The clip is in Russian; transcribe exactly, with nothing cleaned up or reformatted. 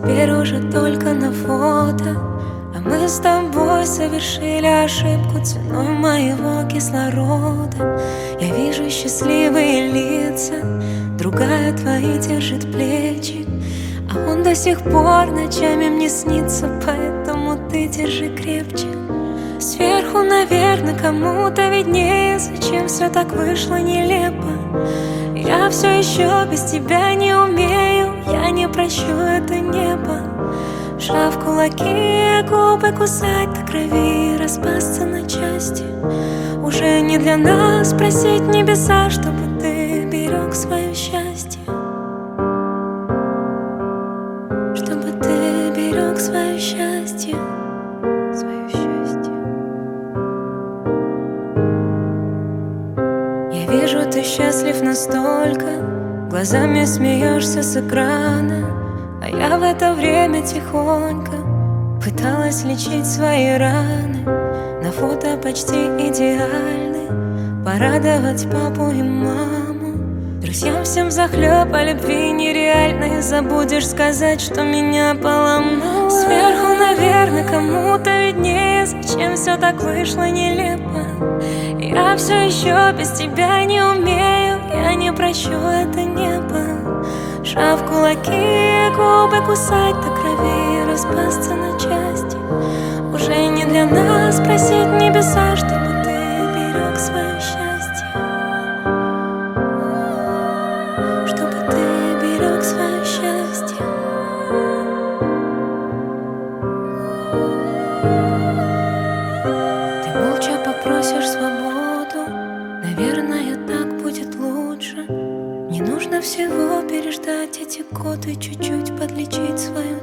теперь уже только на фото. А мы с тобой совершили ошибку ценой моего кислорода. Я вижу счастливые лица, другая твои держит плечи, а он до сих пор ночами мне снится, поэтому ты держи крепче. Сверху, наверное, кому-то виднее, зачем все так вышло нелепо. Я все еще без тебя не умею, я не прощу это небо. Сжав кулаки, губы кусать до крови, распасться на части. Уже не для нас просить небеса, чтобы ты берег свое счастье, чтобы ты берег свое счастье, свое счастье. Я вижу, ты счастлив настолько, глазами смеешься с экрана, а я в это время тихонько пыталась лечить свои раны. На фото почти идеальны, порадовать папу и маму. Друзьям всем взахлеб о любви нереальной, забудешь сказать, что меня поломало. Сверху, наверное, кому-то виднее, зачем все так вышло нелепо. Я все еще без тебя не умею, я не прощу это небо. Сжав кулаки, губы кусать до крови, распасться на части. Уже не для нас просить небеса, чтобы ты берег свое счастье, чтобы ты берег свое счастье. Ты молча попросишь свободу, наверное, так будет лучше. Не нужно всего переждать эти годы, чуть-чуть подлечить свою